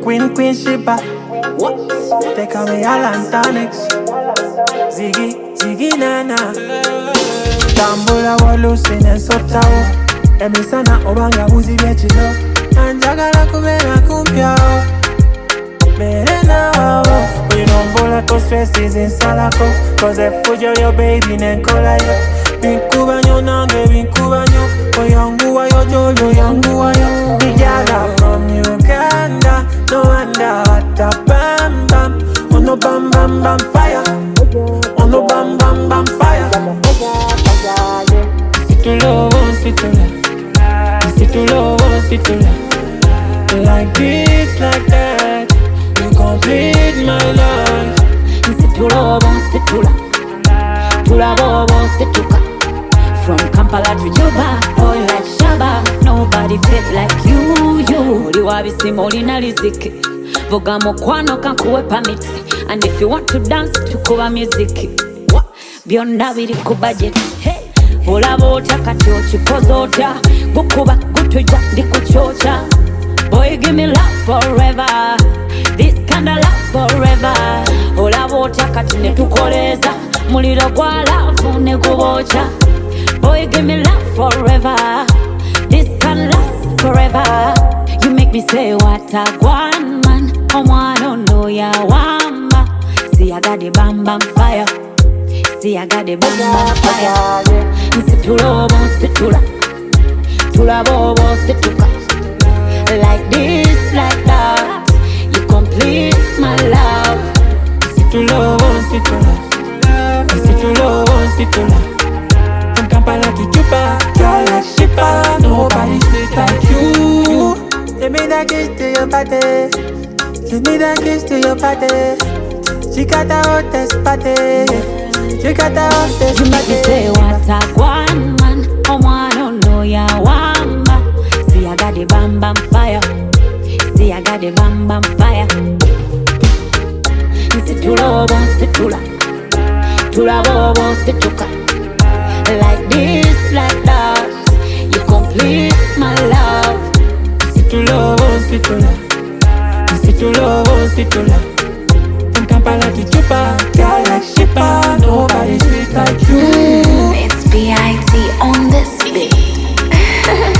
Queen Sheba. What? Take away Alan Tonics. Ziggy Nana. Tambula walusine sotawo. Emisana obanga buzi bechilo. Anjagala kubera kumpyao. Berena wawo. Winombola to stresses in salako. Cause efujo your baby nenkola yo. Binkuba nyo nange binkuba nyo. Oyangu wa yo jolo yangu wa yo. Bijala from Uganda. No wonder what a bam bam. Oh no bam bam bam fire. Oh no bam bam bam fire. Si tu love, si tu love. Si tu love, si tu love. Like this, like that. You complete my life. Si tu love, si tu love. Tu love, si tu love. From Kampala to Juba, boy like Shaba. Nobody fit like you. Oli wabisima olina riziki. Vuga mukwano kankuwe pamiti. And if you want to dance, tukuba music. Byonna biri ku budget. Olaba otya kati okikoze otya. Gukuba gutuja ndikukyokya. Boy give me love forever. This kind of love forever. Olaba otya kati netukoleza. Muliro gwa love ne gubokya. Boy, give me love forever. This can last forever. You make me say what I want, man. I wanna know ya wamba. See, I got the bam bam fire. See, I got the bam bam fire. Situlobo, situla. Tulabobo, situka. Like this, like that. You complete my love. Situlobo, situla. Situlobo, situla. Kampala to Juba, girl like Sheba. Nobody sweet like you. Give me that kiss to your body. Give me that kiss to your body. She got the hottest body. She got the hottest body. You make me say what I want, man. I wanna know ya wamba. See, I got the bam bam fire. See, I got the bam bam fire. Situlobo, situla. Tulabobo, situka. Like this, like that. You complete my love. Si tu love, si tu love. Si tu love, si tu love. From Kampala to Juba, girl like Sheba. Nobody sweet like you. It's B.I.T. on this beat.